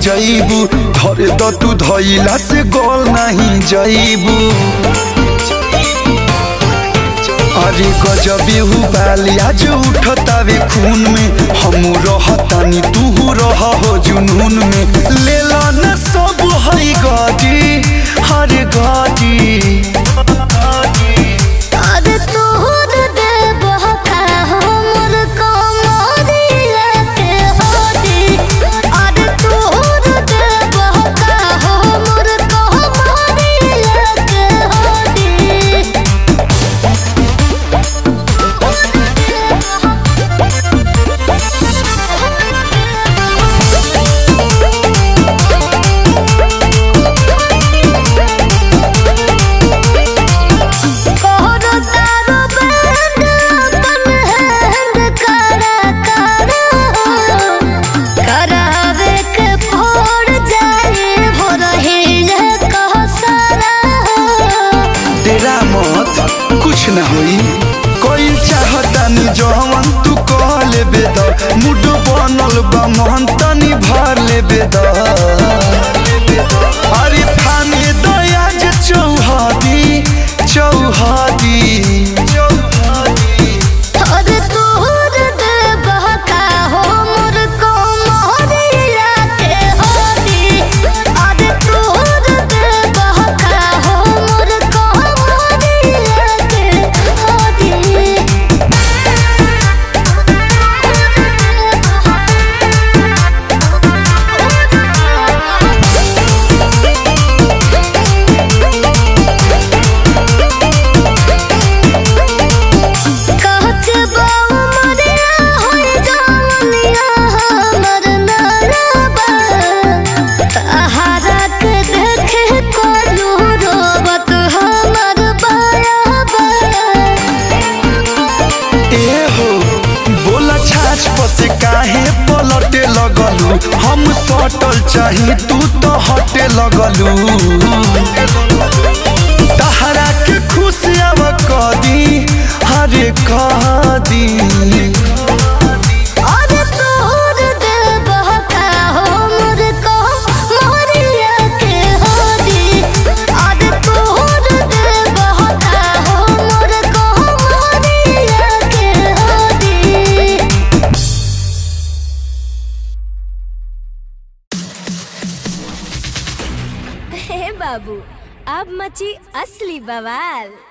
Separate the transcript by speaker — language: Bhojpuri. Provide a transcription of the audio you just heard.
Speaker 1: जईबू धरे द तू धइला से गोल नहीं जईबू। अरे गजबे हु बाली आज उठतावे खून में हमू रहतानी तू रह हो जुनून में। ले लो न सब हई गाड़ी हर गाड़ी। कुछ न होई कोई चाहतानी जवन तू कह लेबे द मुड बनल बा मन तनी भर लेबे द। अरे थाने दया जे चौहादी चौहादी। से काहे पलटे लगलू हम सटल चाही तू तो हटे लगलू। तहरा के खुशियाव कदी हरे कदी।
Speaker 2: बाबू अब मची असली बवाल।